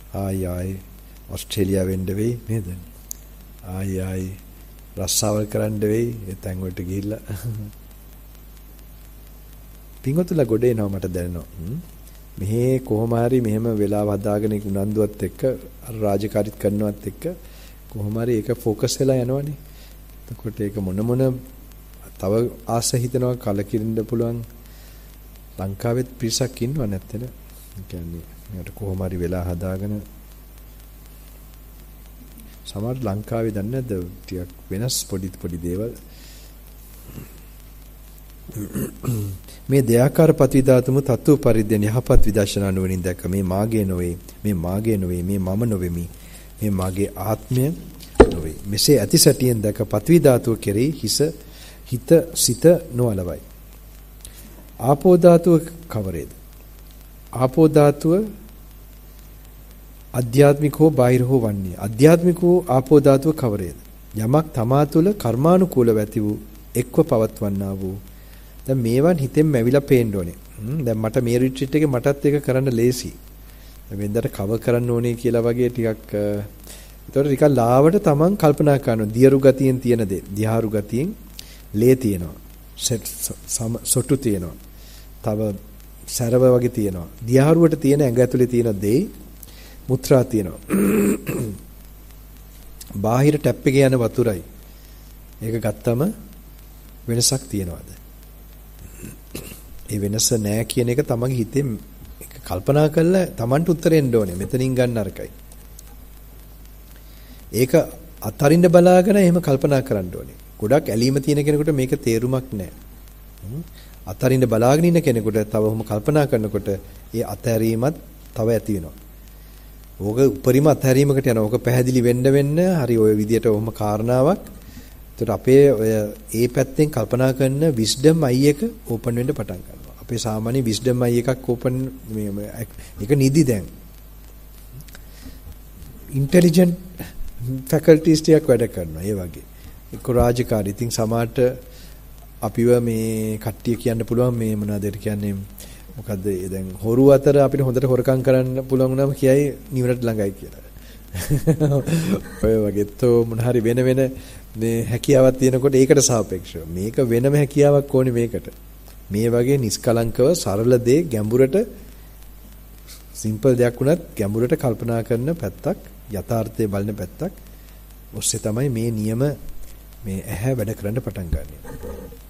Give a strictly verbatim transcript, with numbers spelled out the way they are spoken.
ආයි ආයි ඕස්ට්‍රේලියාව වෙන්න වෙයි නේද? ආයි ආයි රස්සාවල් කරන්න වෙයි ඒ තැන් වලට ගිහිල්ලා. පින්වතුන්ලා ගොඩ එනවා මට දැනෙනවා. මෙහි කොහොම හරි මෙහෙම වෙලාව හදාගෙන උනන්දුවත් එක්ක අර රාජකාරීත් කරනවත් එක්ක කොහොම හරි ඒක ફોකස් වෙලා යනවනේ. එතකොට ඒක මොන මොන තව ආස හිතනවා කලකිරින්න පුළුවන් ලංකාවෙත් පිරිසක් ඉන්නව නැත්තේද? ඒ කියන්නේ මේකට කොහොම හරි වෙලා හදාගෙන සමහර ලංකාවේ දන්නේ නැද්ද ටිකක් වෙනස් පොඩි පොඩි දේවල් මේ දෙයාකාර පතිවිදාතුම තත්ත්ව පරිද්දෙන් යහපත් විදර්ශනා නුවණින් දැක මේ මාගේ නොවේ මේ මාගේ නොවේ මේ මම නොවෙමි මේ මාගේ ආත්මය නොවේ මෙසේ ඇති සැටියෙන් දැක පතිවිදාතුව කෙරෙහි හිස හිත සිත නොවලවයි ආපෝ ධාතුව කවරේද ආපෝ ධාතුව අධ්‍යාත්මික හෝ බාහිර හෝ වන්නේ අධ්‍යාත්මික හෝ ආපෝ ධාතුව කවරේද යමක් තමා තුළ කර්මානුකූලව ඇති වූ එක්ව පවත්වන්නා වූ දැන් මේවන් හිතෙන් මැවිලා පේන්න ඕනේ. දැන් මට මේ රිට්‍රීට් එකේ මටත් ඒක කරන්න ලේසි. දැන් වෙනදට කවර් කරන්න ඕනේ කියලා වගේ ටිකක් ඒතකොට ටිකක් ලාවට තමන් කල්පනා කරනවා. දියරු ගතියෙන් තියෙන දේ, දිහාරු ගතියෙන් ලේ තියෙනවා. සොටු තියෙනවා. තව සරව වගේ තියෙනවා. දිහාරුවට තියෙන ඇඟ ඇතුලේ තියෙන දේ මුත්‍රා තියෙනවා. බාහිර ටැප් එකේ යන වතුරයි. ඒක ගත්තම වෙනසක් තියනවාද? ඒ වෙනස නෑ කියන එක තමන්ගේ හිතෙන් කල්පනා කරලා තමන්ට උත්තරෙන්න ඕනේ. මෙතනින් ගන්න අරකයි. ඒක අතරින්ද බලාගෙන එහෙම කල්පනා කරන්න ඕනේ. ගොඩක් ඇලීම තියෙන කෙනෙකුට මේක තේරුමක් නෑ. අතරින්ද බලාගෙන ඉන්න කෙනෙකුට තව ඔහොම කල්පනා කරනකොට ඒ අතහැරීමත් තව ඇති වෙනවා. ඕක උපරිම අතහැරීමකට යනවා. ඕක පැහැදිලි වෙන්න වෙන්න හරි ওই විදියට ඔහොම කාරණාවක්. ඒතර අපේ ඔය ඒ පැත්තෙන් කල්පනා කරන විස්ඩම් අයි එක ඕපන් වෙන්න පටන් ගන්නවා. අපේ සාමාන්‍ය විස්ඩම් අයි එකක් ඕපන් මේ ඒක නිදි දැන්. ඉන්ටෙලිජන්ට් ෆැකල්ටිස් ටිකක් වැඩ කරනවා. ඒ වගේ. ඒක රාජකාරී. ඉතින් සමහරට අපිව මේ කට්ටිය කියන්න පුළුවන් මේ මොනවද කියන්නේ මොකද්ද දැන් හොරු අතර අපිට හොඳට හොරකම් කරන්න පුළුවන් වුණාම කියයි නිවනට ළඟයි කියලා. ඔය වගේ තෝ මොන හරි වෙන වෙන මේ හැකියාවක් තියෙනකොට ඒකට සාපේක්ෂව මේක වෙනම හැකියාවක් ඕනේ මේකට. මේ වගේ නිස්කලංකව සරල දේ ගැඹුරට සිම්පල් දෙයක් වුණත් ගැඹුරට කල්පනා කරන පැත්තක් යථාර්ථය බලන පැත්තක් ඔස්සේ තමයි මේ නියම මේ ඇහැ වැඩ කරන්න පටන් ගන්නෙ.